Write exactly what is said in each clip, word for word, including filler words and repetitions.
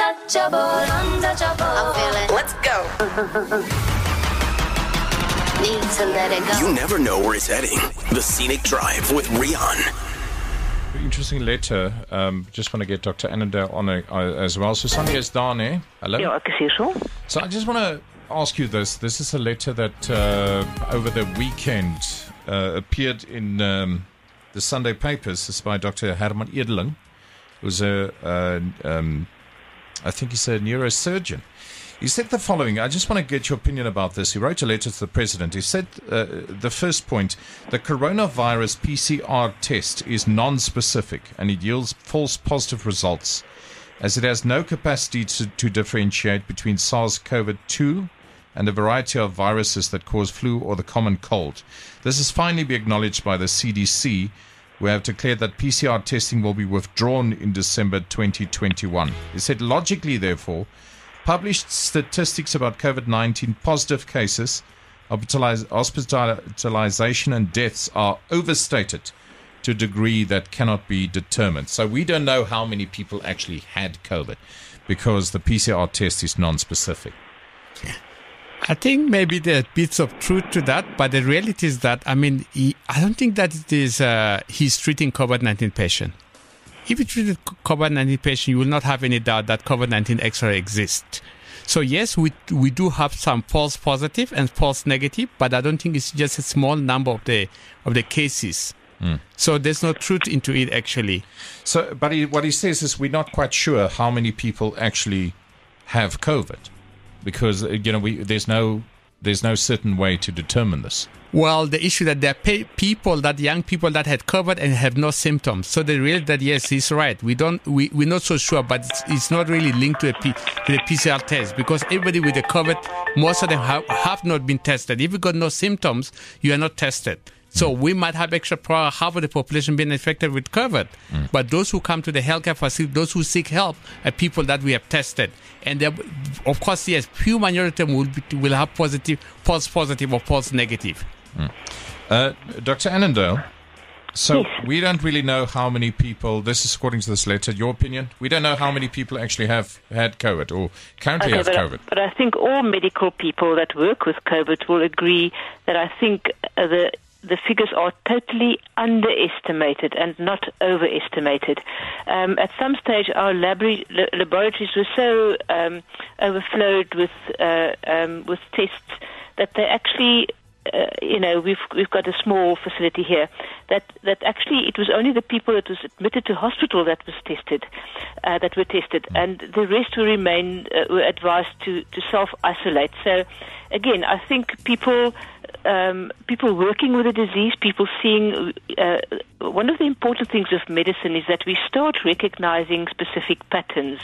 untouchable, untouchable. I'm feeling. Let's go. Need to let it go. You never know where it's heading. The Scenic Drive with Rian. Interesting letter. Um, just want to get Doctor Annandale on a, uh, as well. So Sonia is down there. Hello. Ja, ek is hier so. So I just want to ask you this. This is a letter that uh, over the weekend uh, appeared in um, the Sunday papers. It's by Doctor Herman Edeling, who's a, uh, um, I think he's a neurosurgeon. He said the following. I just want to get your opinion about this. He wrote a letter to the president. He said uh, the first point, the coronavirus P C R test is non-specific and it yields false positive results as it has no capacity to, to differentiate between SARS-C o V two and a variety of viruses that cause flu or the common cold. This has finally been acknowledged by the C D C, who have declared that P C R testing will be withdrawn in December twenty twenty-one. He said, logically, therefore, published statistics about COVID nineteen positive cases, hospitalization and deaths are overstated to a degree that cannot be determined. So we don't know how many people actually had COVID because the P C R test is non-specific. I think maybe there's bits of truth to that, but the reality is that, I mean, he, I don't think that it is uh, he's treating COVID nineteen patient. If you treat a COVID nineteen patient, you will not have any doubt that COVID nineteen X-ray exists. So yes, we we do have some false positive and false negative, but I don't think it's just a small number of the of the cases. Mm. So there's no truth into it actually. So, but he, what he says is we're not quite sure how many people actually have COVID, because you know we there's no there's no certain way to determine this. Well, the issue that there are pay- people, that young people that had COVID and have no symptoms. So the real that yes, he's right. We don't, we we're not so sure, but it's, it's not really linked to a P, to the P C R test because everybody with the COVID, most of them have, have not been tested. If you got no symptoms, you are not tested. So we might have extra power, half of the population being infected with COVID. Mm. But those who come to the healthcare facility, those who seek help, are people that we have tested. And of course, yes, few minority of them will, be, will have positive, false positive or false negative. Mm. Uh, Doctor Annandale, so yes. We don't really know how many people, this is according to this letter, your opinion, we don't know how many people actually have had COVID or currently okay, have but COVID. I, but I think all medical people that work with COVID will agree that I think uh, the the figures are totally underestimated and not overestimated. Um, at some stage, our labor- laboratories were so um, overflowed with uh, um, with tests that they actually, uh, you know, we've we've got a small facility here that that actually it was only the people that was admitted to hospital that was tested, uh, that were tested, and the rest were remain uh, were advised to to self isolate. So, again, I think people. Um, people working with the disease, people seeing, uh, one of the important things of medicine is that we start recognizing specific patterns.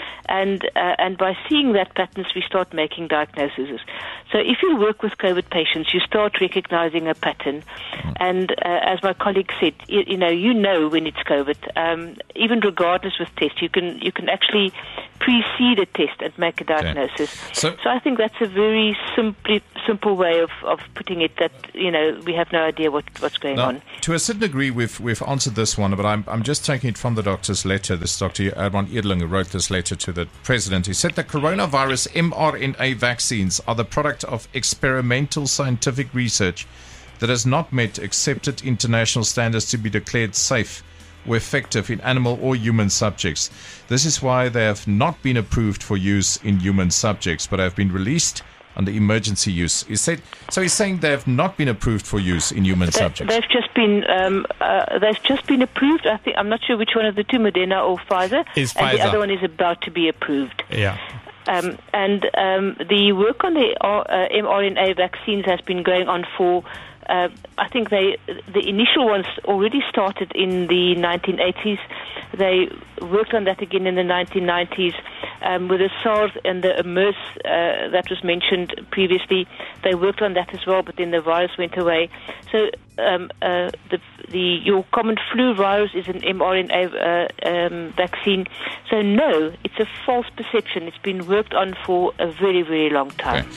And uh, and by seeing that patterns, we start making diagnoses. So if you work with COVID patients, you start recognizing a pattern. And uh, as my colleague said, you, you know, you know when it's COVID. Um, even regardless with tests, you can you can actually precede a test and make a diagnosis. Okay. So, so I think that's a very simple simple way of, of putting it. That you know we have no idea what, what's going now, on. To a certain degree, we've we've answered this one, but I'm I'm just taking it from the doctor's letter. This Doctor Herman Edeling who wrote this letter to the president. He said the coronavirus M R N A vaccines are the product of experimental scientific research that has not met accepted international standards to be declared safe or effective in animal or human subjects. This is why they have not been approved for use in human subjects, but have been released under emergency use. He said, so he's saying they have not been approved for use in human they, subjects. They've just been um, uh, they've just been approved. I think I'm not sure which one of the two, Moderna or Pfizer, is and Pfizer. the other one is about to be approved. Yeah. Um, and um, the work on the uh, M R N A vaccines has been going on for. Uh, I think they the initial ones already started in the nineteen eighties. They worked on that again in the nineteen nineties. Um, with the SARS and the MERS uh, that was mentioned previously, they worked on that as well, but then the virus went away. So um, uh, the, the your common flu virus is an M R N A uh, um, vaccine. So no, it's a false perception. It's been worked on for a very, very long time. Okay.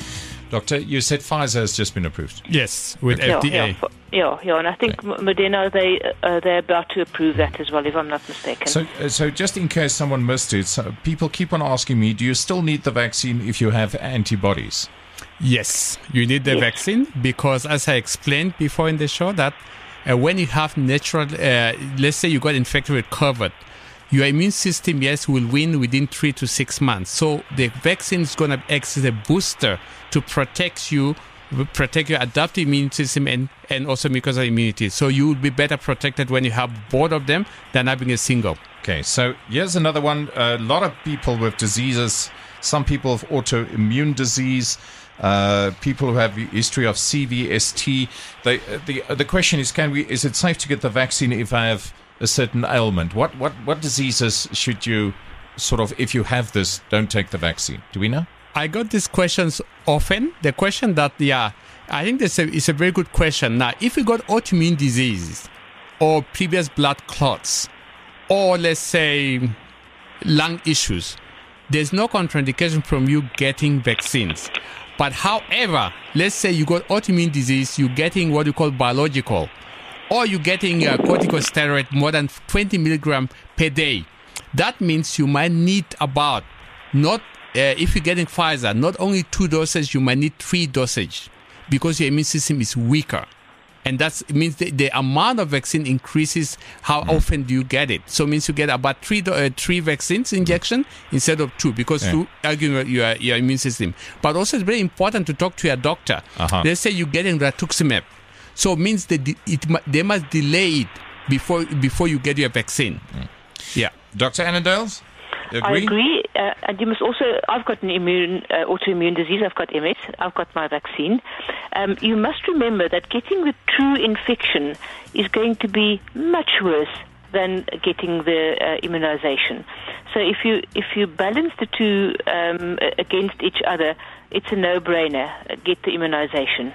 Doctor, you said Pfizer has just been approved. Yes, with Yeah, F D A. yeah, f- yeah, yeah, and I think Okay. M- Moderna, they, uh, they're about to approve that as well, if I'm not mistaken. So, uh, so just in case someone missed it, so people keep on asking me, do you still need the vaccine if you have antibodies? Yes, you need the Yes. vaccine because, as I explained before in the show, that uh, when you have natural, uh, let's say you got infected with COVID, your immune system, yes, will win within three to six months. So the vaccine is going to act as a booster to protect you, protect your adaptive immune system and, and also mucosal immunity. So you will be better protected when you have both of them than having a single. Okay, so here's another one. A lot of people with diseases, some people with autoimmune disease, uh, people who have a history of C V S T. They, the the question is, can we? Is it safe to get the vaccine if I have a certain ailment? What what what diseases should you sort of, if you have this, don't take the vaccine? Do we know? I got these questions often. The question that, yeah, I think this is a very good question. Now, if you got autoimmune disease or previous blood clots, or let's say lung issues, there's no contraindication from you getting vaccines. But however, let's say you got autoimmune disease, you're getting what you call biological, or you're getting a corticosteroid more than twenty milligram per day. That means you might need about, not uh, if you're getting Pfizer, not only two doses, you might need three dosage because your immune system is weaker. And that means the, the amount of vaccine increases how mm. often do you get it. So it means you get about three uh, three vaccines injection instead of two because yeah. two arguing your, your immune system. But also it's very important to talk to your doctor. Uh-huh. Let's say you're getting rituximab. So it means that it, they must delay it before before you get your vaccine. Mm. Yeah. Doctor Annandale? Agree? I agree, uh, and you must also. I've got an immune uh, autoimmune disease. I've got M S. I've got my vaccine. Um, you must remember that getting the true infection is going to be much worse than getting the uh, immunization. So if you if you balance the two um, against each other, it's a no-brainer. Get the immunization.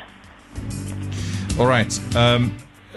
All right. Um,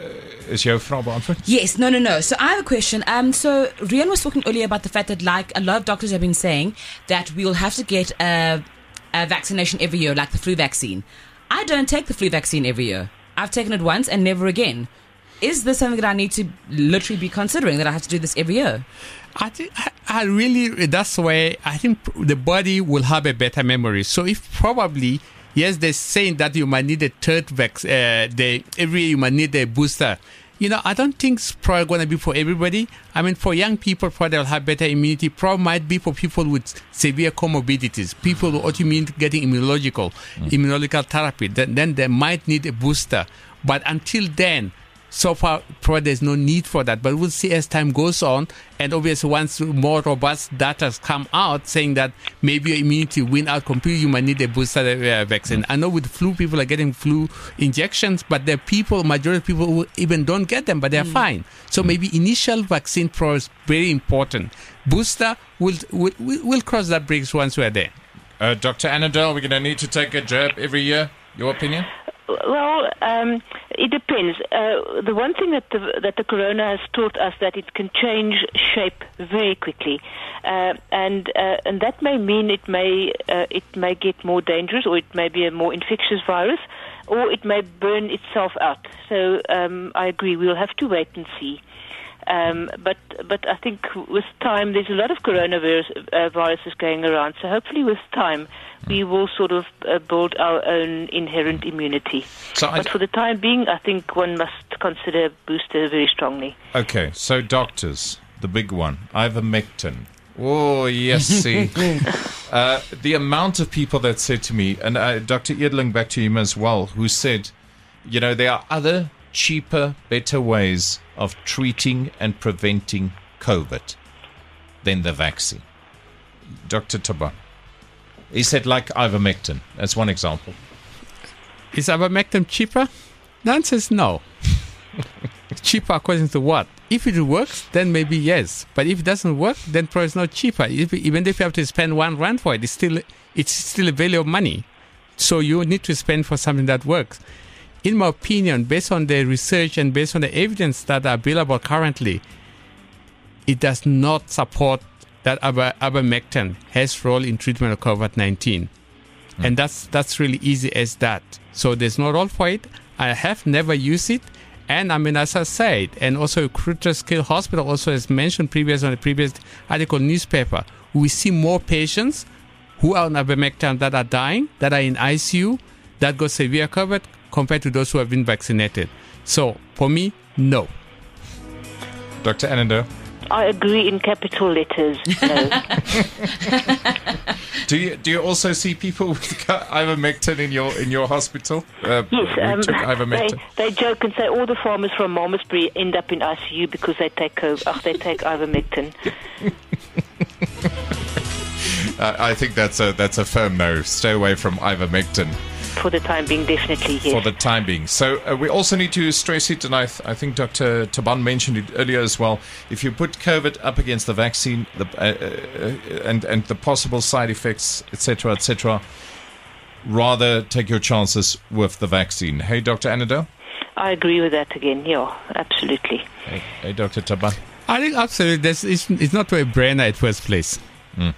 Is jouw vraag beantwoord? Yes, no, no, no. So I have a question. Um, so Rian was talking earlier about the fact that, like, a lot of doctors have been saying that we will have to get a, a vaccination every year, like the flu vaccine. I don't take the flu vaccine every year. I've taken it once and never again. Is this something that I need to literally be considering, that I have to do this every year? I think I, I really, that's why I think the body will have a better memory. So if probably, yes, they're saying that you might need a third vaccine, uh, they, every year you might need a booster. You know, I don't think it's probably going to be for everybody. I mean, for young people, probably they'll have better immunity. Probably might be for people with severe comorbidities, people with autoimmune getting immunological, mm. immunological therapy. Then, then they might need a booster. But until then, so far, probably there's no need for that. But we'll see as time goes on. And obviously, once more robust data come out saying that maybe your immunity win out completely, you might need a booster uh, vaccine. I know with flu, people are getting flu injections, but there are people, majority of people who even don't get them, but they're mm. fine. So mm. maybe initial vaccine pro is very important. Booster, will will will cross that bridge once we're there. Uh, Doctor Annandale, we're going to need to take a jab every year. Your opinion? Well, um, it depends. Uh, the one thing that the, that the corona has taught us that it can change shape very quickly, uh, and uh, and that may mean it may uh, it may get more dangerous, or it may be a more infectious virus, or it may burn itself out. So um, I agree. We'll have to wait and see. Um, but but I think with time, there's a lot of coronavirus uh, viruses going around. So hopefully, with time, we will sort of uh, build our own inherent immunity. So but I, for the time being, I think one must consider booster very strongly. Okay, so doctors, the big one, ivermectin. Oh, yes, see. uh, the amount of people that said to me, and uh, Doctor Edeling, back to him as well, who said, you know, there are other cheaper, better ways of treating and preventing COVID than the vaccine. Doctor Tabang. He said like ivermectin. That's one example. Is ivermectin cheaper? The answer is no. Cheaper according to what? If it works, then maybe yes. But if it doesn't work, then probably it's not cheaper. If, even if you have to spend one rand for it, it's still, it's still a value of money. So you need to spend for something that works. In my opinion, based on the research and based on the evidence that are available currently, it does not support that ivermectin has role in treatment of COVID nineteen. And that's that's really easy as that. So there's no role for it. I have never used it. And I mean, as I said, and also Groote Schuur Hospital also has mentioned previous on the previous article newspaper, we see more patients who are on ivermectin that are dying, that are in I C U, that got severe COVID, compared to those who have been vaccinated. So for me, no. Doctor Ananda? I agree in capital letters. No. do you do you also see people with ivermectin in your in your hospital? Uh, yes, um, took ivermectin? They, they joke and say all the farmers from Malmesbury end up in I C U because they take uh, they take ivermectin. I think that's a that's a firm no. Stay away from ivermectin. For the time being, definitely, yes. For the time being. So uh, we also need to stress it, and I, th- I think Doctor Taban mentioned it earlier as well. If you put COVID up against the vaccine the, uh, uh, and, and the possible side effects, et cetera, et cetera, rather take your chances with the vaccine. Hey, Doctor Ananda? I agree with that again, yeah, absolutely. Hey, hey Doctor Taban? I think absolutely. This is, it's not a brainer at first place. Mm.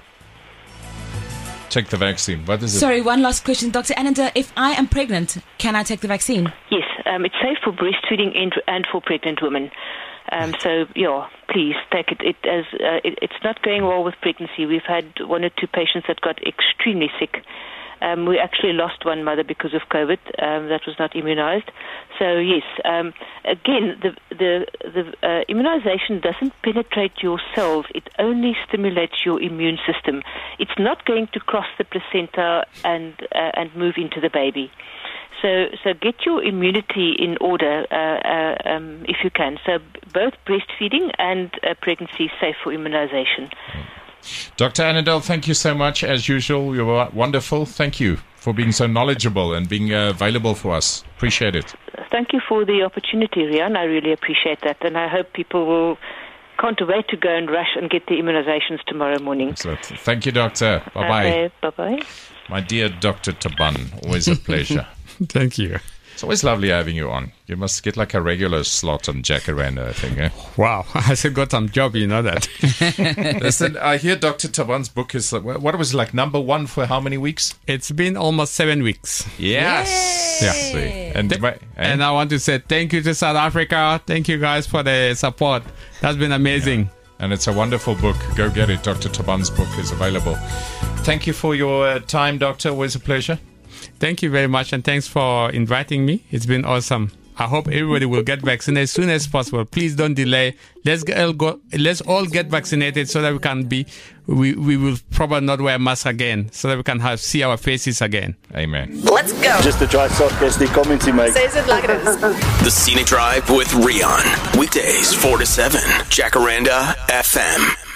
Take the vaccine. What is it? Sorry, one last question. Doctor Ananda, if I am pregnant, can I take the vaccine? Yes, um, it's safe for breastfeeding and, and for pregnant women. Um, so, yeah, please take it. It as uh, it, it's not going well with pregnancy. We've had one or two patients that got extremely sick. Um, we actually lost one mother because of COVID um, that was not immunized. So, yes, um, again, the the, the uh, immunization doesn't penetrate your cells. It only stimulates your immune system. It's not going to cross the placenta and uh, and move into the baby. So, so get your immunity in order uh, uh, um, if you can. So, both breastfeeding and uh, pregnancy safe for immunization. Doctor Ananda, thank you so much. As usual, you were wonderful. Thank you for being so knowledgeable and being uh, available for us. Appreciate it. Thank you for the opportunity, Rian. I really appreciate that. And I hope people will can't wait to go and rush and get the immunizations tomorrow morning. Excellent. Thank you, Doctor. Bye-bye. Okay, bye-bye. My dear Doctor Taban, always a pleasure. Thank you. It's always lovely having you on. You must get like a regular slot on Jacaranda, I think. Eh? Wow, I still got some job, you know that. Listen, I hear Doctor Taban's book is, uh, what was it, like number one for how many weeks? It's been almost seven weeks. Yes. Yeah. And, Th- my, eh? and I want to say thank you to South Africa. Thank you guys for the support. That's been amazing. Yeah. And it's a wonderful book. Go get it. Doctor Taban's book is available. Thank you for your uh, time, Doctor. Always a pleasure. Thank you very much, and thanks for inviting me. It's been awesome. I hope everybody will get vaccinated as soon as possible. Please don't delay. Let's all go. Let's all get vaccinated so that we can be. We we will probably not wear masks again, so that we can have see our faces again. Amen. Let's go. Just a dry sock, Kirsty, commenting, mate. Says it like it is. The Scenic Drive with Rian. Weekdays four to seven. Jacaranda F M.